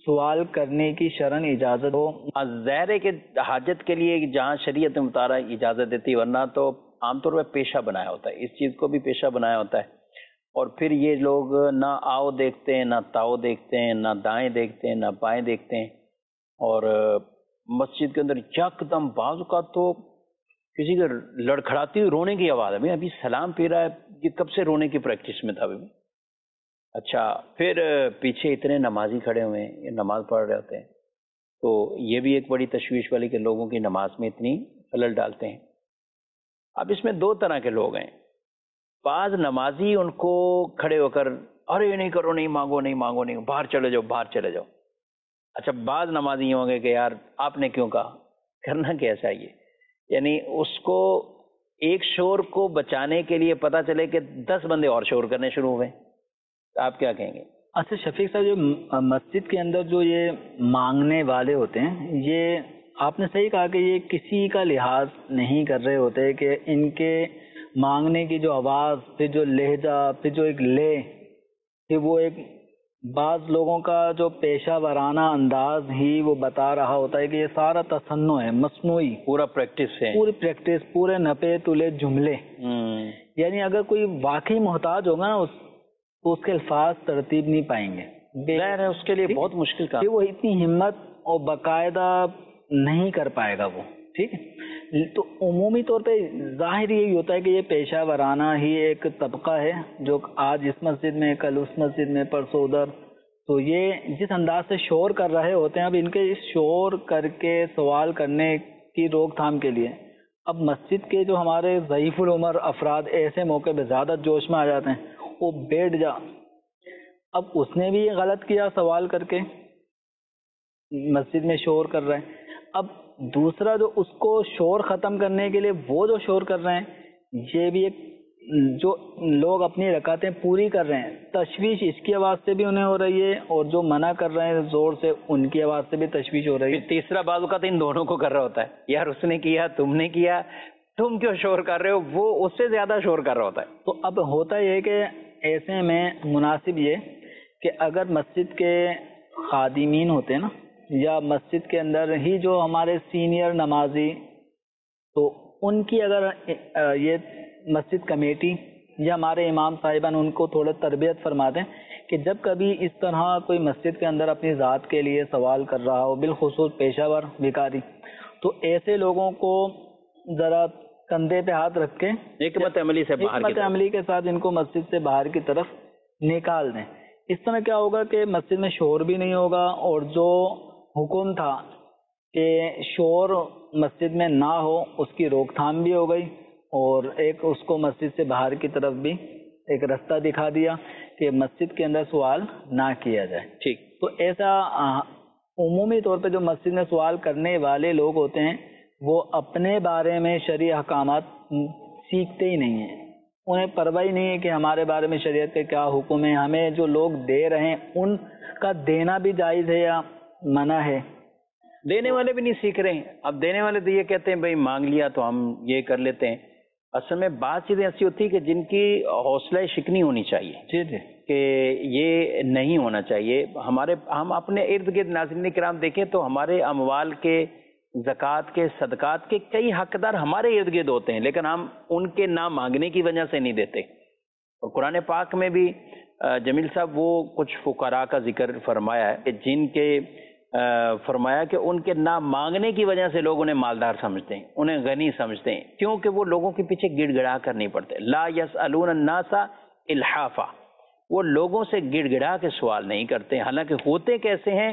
سوال کرنے کی شرعن اجازت ہو؟ ظاہر ہے کہ حاجت کے لیے جہاں شریعت مطالعہ اجازت دیتی ہے، ورنہ تو عام طور پہ پیشہ بنایا ہوتا ہے، اس چیز کو بھی پیشہ بنایا ہوتا ہے، اور پھر یہ لوگ نہ آؤ دیکھتے ہیں، نہ تاؤ دیکھتے ہیں، نہ دائیں دیکھتے ہیں، نہ بائیں دیکھتے ہیں، اور مسجد کے اندر یک دم بعض اوقات تو کسی کے لڑکھڑاتی ہوئی رونے کی آواز ہے، بھائی ابھی سلام پی رہا ہے، یہ کب سے رونے کی پریکٹس میں تھا ابھی؟ اچھا، پھر پیچھے اتنے نمازی کھڑے ہوئے ہیں، یہ نماز پڑھ رہے ہوتے ہیں، تو یہ بھی ایک بڑی تشویش والی کہ لوگوں کی نماز میں اتنی خلل ڈالتے ہیں۔ اب اس میں دو طرح کے لوگ ہیں، بعض نمازی ان کو کھڑے ہو کر ارے یہ نہیں کرو، نہیں مانگو، نہیں مانگو، نہیں، باہر چلے جاؤ، باہر چلے جاؤ۔ اچھا، بعض نمازی یہ ہوں گے کہ یار آپ نے کیوں کہا، کرنا کیا چاہیے، یعنی اس کو ایک شور کو بچانے کے لیے پتہ چلے کہ 10 بندے اور شور کرنے شروع ہوئے، آپ کیا کہیں گے؟ اچھا شفیق صاحب، جو مسجد کے اندر جو یہ مانگنے والے ہوتے ہیں، یہ آپ نے صحیح کہا کہ یہ کسی کا لحاظ نہیں کر رہے ہوتے کہ ان کے مانگنے کی جو آواز، پھر جو لہجہ، پھر جو ایک لے، پھر وہ ایک بعض لوگوں کا جو پیشہ ورانہ انداز ہی وہ بتا رہا ہوتا ہے کہ یہ سارا تصنع ہے، مصنوعی، پورا پریکٹس ہے، پوری پریکٹس، پورے نپے تلے جملے۔ یعنی اگر کوئی واقعی محتاج ہوگا نا تو اس کے الفاظ ترتیب نہیں پائیں گے، ظاہر ہے اس کے لیے بہت مشکل کام، وہ اتنی ہمت اور باقاعدہ نہیں کر پائے گا وہ، ٹھیک ہے۔ تو عمومی طور پہ ظاہر یہی ہوتا ہے کہ یہ پیشہ ورانہ ہی ایک طبقہ ہے جو آج اس مسجد میں، کل اس مسجد میں، پرسوں ادھر، تو یہ جس انداز سے شور کر رہے ہوتے ہیں، اب ان کے اس شور کر کے سوال کرنے کی روک تھام کے لیے اب مسجد کے جو ہمارے ضعیف العمر افراد ایسے موقع پہ زیادہ جوش میں آ جاتے ہیں، وہ بیٹھ جا، اب اس نے بھی غلط کیا سوال کر کے مسجد میں شور کر رہے ہیں، اب دوسرا جو اس کو شور ختم کرنے کے لیے وہ جو شور کر رہے ہیں، یہ بھی ایک جو لوگ اپنی رکعتیں پوری کر رہے ہیں، تشویش اس کی آواز سے بھی انہیں ہو رہی ہے، اور جو منع کر رہے ہیں زور سے ان کی آواز سے بھی تشویش ہو رہی ہے۔ تیسرا بعض اوقات ان دونوں کو کر رہا ہوتا ہے، یار اس نے کیا، تم نے کیا، تم کیوں شور کر رہے ہو، وہ اس سے زیادہ شور کر رہا ہوتا ہے۔ تو اب ہوتا یہ کہ ایسے میں مناسب یہ کہ اگر مسجد کے خادمین ہوتے ہیں نا، یا مسجد کے اندر ہی جو ہمارے سینئر نمازی، تو ان کی اگر یہ مسجد کمیٹی یا ہمارے امام صاحبان ان کو تھوڑا تربیت فرما دیں کہ جب کبھی اس طرح کوئی مسجد کے اندر اپنی ذات کے لیے سوال کر رہا ہو، بالخصوص پیشہ ور بھکاری، تو ایسے لوگوں کو ذرا کندھے پہ ہاتھ رکھ کے حکمت عملی سے باہر حکمت عملی کے ساتھ ان کو مسجد سے باہر کی طرف نکال دیں۔ اس طرح کیا ہوگا کہ مسجد میں شور بھی نہیں ہوگا، اور جو حکم تھا کہ شور مسجد میں نہ ہو اس کی روک تھام بھی ہو گئی، اور ایک اس کو مسجد سے باہر کی طرف بھی ایک رستہ دکھا دیا کہ مسجد کے اندر سوال نہ کیا جائے۔ ٹھیک، تو ایسا عمومی طور پہ جو مسجد میں سوال کرنے والے لوگ ہوتے ہیں وہ اپنے بارے میں شرعی احکامات سیکھتے ہی نہیں ہیں، انہیں پرواہ ہی نہیں ہے کہ ہمارے بارے میں شریعت کے کیا حکم ہے، ہمیں جو لوگ دے رہے ہیں ان کا دینا بھی جائز ہے یا منع ہے۔ دینے والے بھی نہیں سیکھ رہے ہیں، اب دینے والے تو یہ کہتے ہیں بھائی مانگ لیا تو ہم یہ کر لیتے ہیں۔ اصل میں بعض چیزیں ایسی ہوتی ہیں کہ جن کی حوصلہ شکنی ہونی چاہیے، جی جی، کہ یہ نہیں ہونا چاہیے۔ ہم اپنے ارد گرد ناظرین کرام دیکھیں تو ہمارے اموال کے، زکوٰۃ کے، صدقات کے کئی حقدار ہمارے ارد گرد ہوتے ہیں، لیکن ہم ان کے نہ مانگنے کی وجہ سے نہیں دیتے۔ اور قرآن پاک میں بھی جمیل صاحب وہ کچھ فقراء کا ذکر فرمایا ہے کہ جن کے فرمایا کہ ان کے نہ مانگنے کی وجہ سے لوگ انہیں مالدار سمجھتے ہیں، انہیں غنی سمجھتے ہیں، کیونکہ وہ لوگوں کے پیچھے گڑ گڑا کر نہیں پڑتے۔ لا یسألون الناس الحافا، وہ لوگوں سے گڑ گڑا کے سوال نہیں کرتے، حالانکہ ہوتے کیسے ہیں،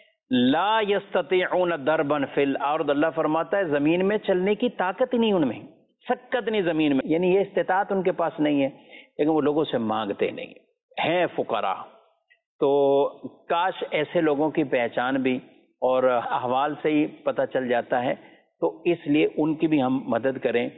لا یستطیعون ضربا فی الارض، اللہ فرماتا ہے زمین میں چلنے کی طاقت ہی نہیں ان میں، سکت نہیں زمین میں، یعنی یہ استطاعت ان کے پاس نہیں ہے، لیکن وہ لوگوں سے مانگتے نہیں ہیں فقراء۔ تو کاش ایسے لوگوں کی پہچان بھی اور احوال سے ہی پتہ چل جاتا ہے، تو اس لیے ان کی بھی ہم مدد کریں۔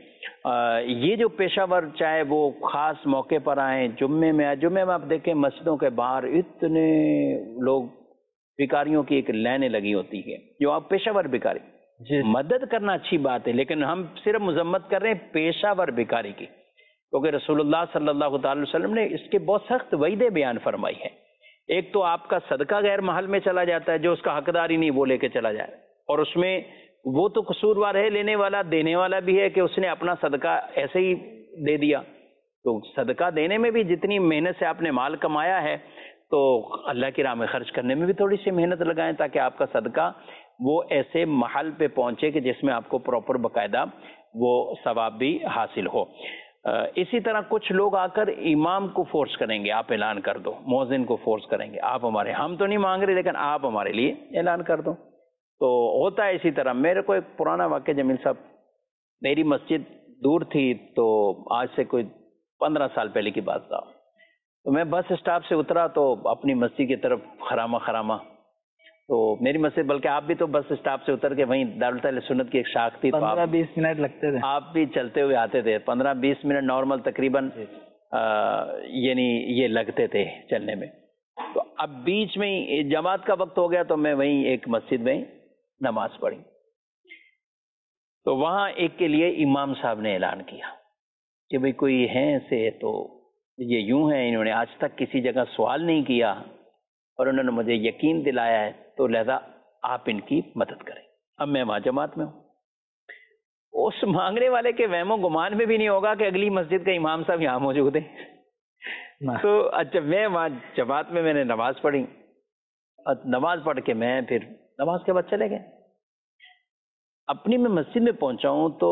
یہ جو پیشہ ور چاہے وہ خاص موقع پر آئیں، جمعے میں آپ دیکھیں مسجدوں کے باہر اتنے لوگ، بھکاریوں کی ایک لائنیں لگی ہوتی ہے، جو آپ پیشہ ور بھکاری، جی مدد کرنا اچھی بات ہے، لیکن ہم صرف مذمت کر رہے ہیں پیشہ ور بھکاری کی، کیونکہ رسول اللہ صلی اللہ تعالی وسلم نے اس کے بہت سخت وعیدیں بیان فرمائی ہے ایک تو آپ کا صدقہ غیر محل میں چلا جاتا ہے، جو اس کا حقدار ہی نہیں وہ لے کے چلا جائے، اور اس میں وہ تو قصوروار ہے لینے والا، دینے والا بھی ہے کہ اس نے اپنا صدقہ ایسے ہی دے دیا۔ تو صدقہ دینے میں بھی جتنی محنت سے آپ نے مال کمایا ہے تو اللہ کی راہ میں خرچ کرنے میں بھی تھوڑی سی محنت لگائیں، تاکہ آپ کا صدقہ وہ ایسے محل پہ پہنچے کہ جس میں آپ کو پراپر باقاعدہ وہ ثواب بھی حاصل ہو۔ اسی طرح کچھ لوگ آ کر امام کو فورس کریں گے، آپ اعلان کر دو، مؤذن کو فورس کریں گے، آپ ہمارے، ہم تو نہیں مانگ رہے لیکن آپ ہمارے لیے اعلان کر دو۔ تو ہوتا ہے اسی طرح۔ میرے کو ایک پرانا واقعہ جمیل صاحب، میری مسجد دور تھی، تو آج سے کوئی 15 سال پہلے کی بات تھا، تو میں بس اسٹاپ سے اترا تو اپنی مسجد کی طرف خرامہ، تو میری مسجد، بلکہ آپ بھی تو بس اسٹاپ سے اتر کے وہیں دارالتعلیم سنت کی ایک شاخ تھی، 15-20 منٹ لگتے تھے، آپ بھی چلتے ہوئے آتے تھے، 15-20 منٹ نارمل تقریباً یعنی یہ لگتے تھے چلنے میں۔ تو اب بیچ میں ہی جماعت کا وقت ہو گیا، تو میں وہیں ایک مسجد میں نماز پڑھی، تو وہاں ایک کے لیے امام صاحب نے اعلان کیا کہ بھئی کوئی ہیں ایسے، تو یہ یوں ہیں، انہوں نے آج تک کسی جگہ سوال نہیں کیا اور انہوں نے مجھے یقین دلایا ہے، تو لہذا آپ ان کی مدد کریں۔ اب میں وہاں جماعت میں ہوں، اس مانگنے والے کے وہم و گمان میں بھی نہیں ہوگا کہ اگلی مسجد کا امام صاحب یہاں موجود ہیں۔ تو اچھا، میں وہاں جماعت میں نے نماز پڑھی، اور نماز پڑھ کے میں پھر نماز کے بعد چلے گئے۔ اپنی میں مسجد میں پہنچا ہوں تو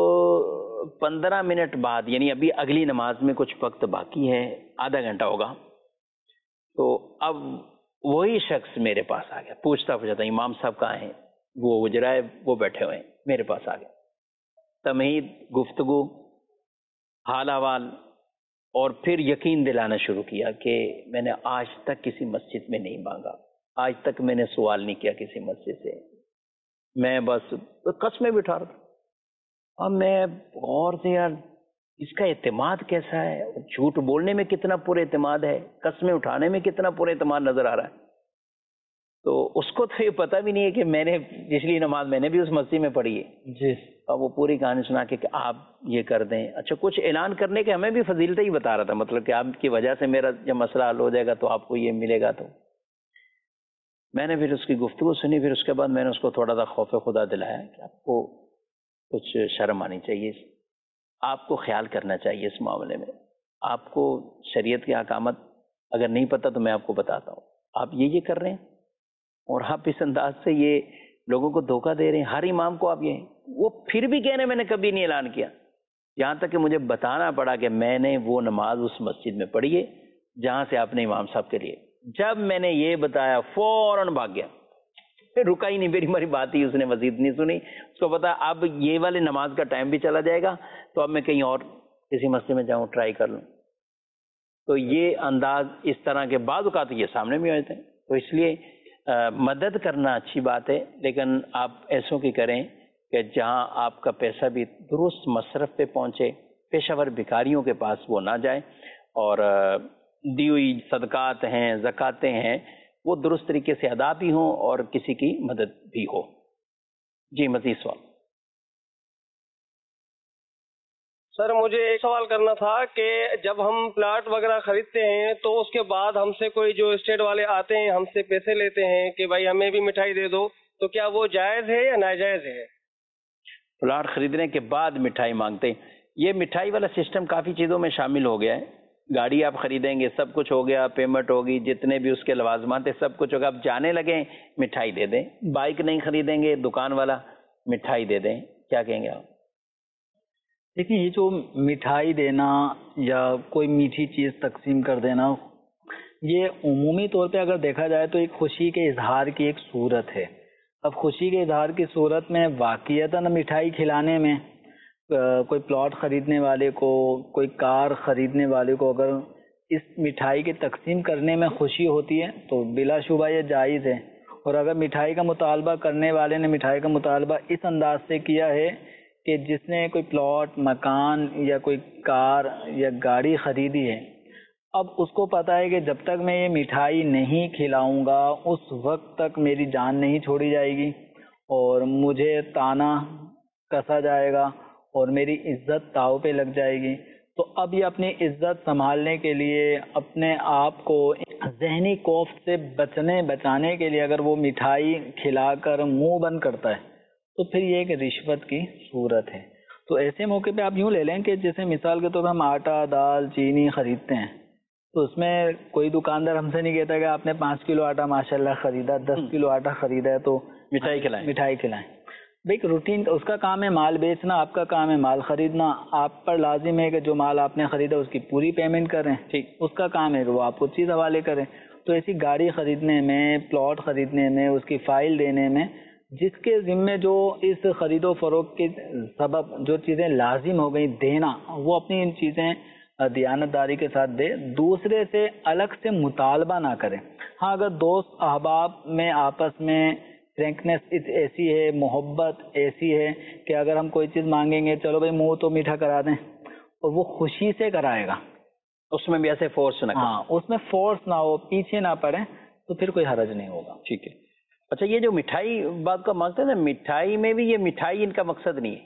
15 منٹ بعد، یعنی ابھی اگلی نماز میں کچھ وقت باقی ہے، آدھا گھنٹہ ہوگا، تو اب وہی شخص میرے پاس آ گیا، پوچھتا امام صاحب کہاں ہیں؟ وہ حجرہ ہے، وہ بیٹھے ہوئے ہیں، میرے پاس آ گیا۔ تمہید، گفتگو، حال احوال، اور پھر یقین دلانا شروع کیا کہ میں نے آج تک کسی مسجد میں نہیں مانگا، آج تک میں نے سوال نہیں کیا کسی مسجد سے، میں بس قسمیں بھی اٹھا رہا تھا۔ اب میں غور سے، یار اس کا اعتماد کیسا ہے، جھوٹ بولنے میں کتنا پر اعتماد ہے، قسمیں اٹھانے میں کتنا پر اعتماد نظر آ رہا ہے۔ تو اس کو تو یہ پتہ بھی نہیں ہے کہ میں نے پچھلی نماز میں نے بھی اس مسجد میں پڑھی ہے جی، اور وہ پوری کہانی سنا کے کہ آپ یہ کر دیں۔ اچھا، کچھ اعلان کرنے کے ہمیں بھی فضیلتیں ہی بتا رہا تھا، مطلب کہ آپ کی وجہ سے میرا جب مسئلہ حل ہو جائے گا تو آپ کو یہ ملے گا۔ تو میں نے پھر اس کی گفتگو سنی، پھر اس کے بعد میں نے اس کو تھوڑا سا خوف خدا دلایا کہ آپ کو کچھ شرم آنی چاہیے، آپ کو خیال کرنا چاہیے اس معاملے میں، آپ کو شریعت کی احکامات اگر نہیں پتہ تو میں آپ کو بتاتا ہوں، آپ یہ کر رہے ہیں اور آپ اس انداز سے یہ لوگوں کو دھوکہ دے رہے ہیں، ہر امام کو آپ یہ، وہ پھر بھی کہہ رہے ہیں میں نے کبھی نہیں اعلان کیا، یہاں تک کہ مجھے بتانا پڑا کہ میں نے وہ نماز اس مسجد میں پڑھی ہے جہاں سے آپ نے امام صاحب کے لیے۔ جب میں نے یہ بتایا فوراً بھاگ گیا، پھر رکا ہی نہیں، میری بات ہی اس نے مزید نہیں سنی۔ اس کو پتا اب یہ والی نماز کا ٹائم بھی چلا جائے گا، تو اب میں کہیں اور کسی مسجد میں جاؤں، ٹرائی کر لوں۔ تو یہ انداز اس طرح کے بعض اوقات یہ سامنے بھی ہوتے ہیں۔ تو اس لیے مدد کرنا اچھی بات ہے، لیکن آپ ایسوں کی کریں کہ جہاں آپ کا پیسہ بھی درست مصرف پہ پہنچے، پیشہ ور بھکاریوں کے پاس وہ نہ جائے، اور دی ہوئی صدقات ہیں، زکاتیں ہیں، وہ درست طریقے سے ادا بھی ہوں اور کسی کی مدد بھی ہو۔ جی، مزید سوال؟ سر مجھے ایک سوال کرنا تھا کہ جب ہم پلاٹ وغیرہ خریدتے ہیں تو اس کے بعد ہم سے کوئی جو اسٹیٹ والے آتے ہیں ہم سے پیسے لیتے ہیں کہ بھائی ہمیں بھی مٹھائی دے دو، تو کیا وہ جائز ہے یا ناجائز ہے؟ پلاٹ خریدنے کے بعد مٹھائی مانگتے ہیں، یہ مٹھائی والا سسٹم کافی چیزوں میں شامل ہو گیا ہے۔ گاڑی آپ خریدیں گے، سب کچھ ہو گیا، پیمنٹ ہوگی، جتنے بھی اس کے لوازمات ہیں سب کچھ ہوگا، آپ جانے لگیں مٹھائی دے دیں۔ بائک نہیں خریدیں گے، دکان والا مٹھائی دے دیں، کیا کہیں گے آپ؟ دیکھیں، یہ جو مٹھائی دینا یا کوئی میٹھی چیز تقسیم کر دینا، یہ عمومی طور پہ اگر دیکھا جائے تو ایک خوشی کے اظہار کی ایک صورت ہے۔ اب خوشی کے اظہار کی صورت میں واقعتاً مٹھائی کھلانے میں کوئی پلاٹ خریدنے والے کو، کوئی کار خریدنے والے کو اگر اس مٹھائی کی تقسیم کرنے میں خوشی ہوتی ہے تو بلا شبہ یہ جائز ہے۔ اور اگر مٹھائی کا مطالبہ کرنے والے نے مٹھائی کا مطالبہ اس انداز سے کیا ہے کہ جس نے کوئی پلاٹ، مکان یا کوئی کار یا گاڑی خریدی ہے، اب اس کو پتہ ہے کہ جب تک میں یہ مٹھائی نہیں کھلاؤں گا اس وقت تک میری جان نہیں چھوڑی جائے گی اور مجھے طعنہ کسا جائے گا اور میری عزت داؤ پہ لگ جائے گی، تو اب یہ اپنی عزت سنبھالنے کے لیے، اپنے آپ کو ذہنی کوفت سے بچانے کے لیے اگر وہ مٹھائی کھلا کر منہ بند کرتا ہے تو پھر یہ ایک رشوت کی صورت ہے. تو ایسے موقع پہ آپ یوں لے لیں کہ جیسے مثال کے طور پر ہم آٹا دال چینی خریدتے ہیں تو اس میں کوئی دکاندار ہم سے نہیں کہتا کہ آپ نے 5 کلو آٹا ماشاءاللہ خریدا 10 کلو آٹا خریدا ہے تو مٹھائی کھلائیں. بھائی روٹین اس کا کام ہے مال بیچنا، آپ کا کام ہے مال خریدنا. آپ پر لازم ہے کہ جو مال آپ نے خریدا اس کی پوری پیمنٹ کریں. ٹھیک، اس کا کام ہے کہ وہ آپ کو چیز حوالے کریں. تو ایسی گاڑی خریدنے میں، پلاٹ خریدنے میں، اس کی فائل دینے میں جس کے ذمے جو اس خرید و فروخت کے سبب جو چیزیں لازم ہو گئی دینا، وہ اپنی ان چیزیں دیانت داری کے ساتھ دے، دوسرے سے الگ سے مطالبہ نہ کرے. ہاں اگر دوست احباب میں آپس میں فرینکنیس ایسی ہے، محبت ایسی ہے کہ اگر ہم کوئی چیز مانگیں گے چلو بھائی منہ تو میٹھا کرا دیں، اور وہ خوشی سے کرائے گا، اس میں بھی ایسے فورس نہ ہاں اس میں فورس نہ ہو، پیچھے نہ پڑے، تو پھر کوئی حرج نہیں ہوگا. ٹھیک ہے. اچھا یہ جو مٹھائی بات کا مقصد ہے، مٹھائی میں بھی یہ مٹھائی ان کا مقصد نہیں ہے،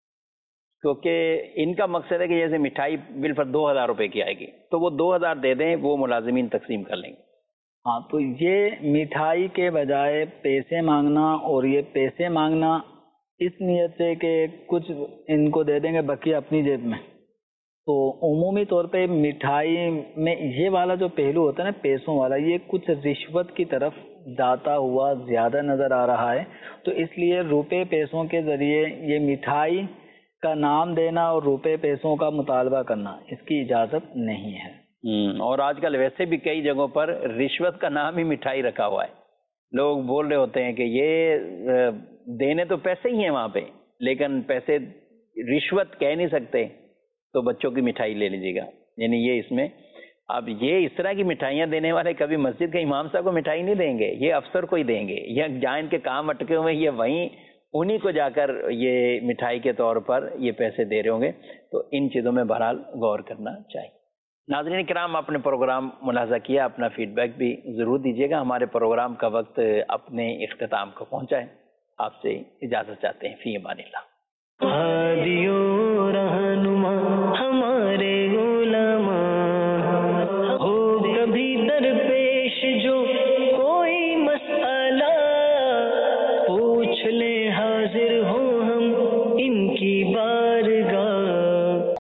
کیونکہ ان کا مقصد ہے کہ جیسے مٹھائی بل پر 2000 روپے کی آئے گی تو وہ 2000 دے دیں، وہ ملازمین تقسیم کر لیں گے. ہاں تو یہ مٹھائی کے بجائے پیسے مانگنا، اور یہ پیسے مانگنا اس نیت سے کہ کچھ ان کو دے دیں گے بقیہ اپنی جیب میں، تو عمومی طور پہ مٹھائی میں یہ والا جو پہلو ہوتا ہے نا پیسوں والا، یہ کچھ رشوت کی طرف جاتا ہوا زیادہ نظر آ رہا ہے. تو اس لیے روپے پیسوں کے ذریعے یہ مٹھائی کا نام دینا اور روپے پیسوں کا مطالبہ کرنا اس کی اجازت نہیں ہے. اور آج کل ویسے بھی کئی جگہوں پر رشوت کا نام ہی مٹھائی رکھا ہوا ہے. لوگ بول رہے ہوتے ہیں کہ یہ دینے تو پیسے ہی ہیں وہاں پہ، لیکن پیسے رشوت کہہ نہیں سکتے، تو بچوں کی مٹھائی لے لیجیے گا. یعنی یہ اس میں اب یہ اس طرح کی مٹھائیاں دینے والے کبھی مسجد کے امام صاحب کو مٹھائی نہیں دیں گے، یہ افسر کو ہی دیں گے، یا جہاں ان کے کام اٹکے ہوئے یہ وہیں انہی کو جا کر یہ مٹھائی کے طور پر یہ پیسے دے رہے ہوں گے. تو ان چیزوں میں بہرحال غور کرنا چاہیے. ناظرین کرام، اپنے پروگرام ملاحظہ کیا، اپنا فیڈ بیک بھی ضرور دیجیے گا. ہمارے پروگرام کا وقت اپنے اختتام کو پہنچا ہے، آپ سے اجازت چاہتے ہیں. فی امان اللہ.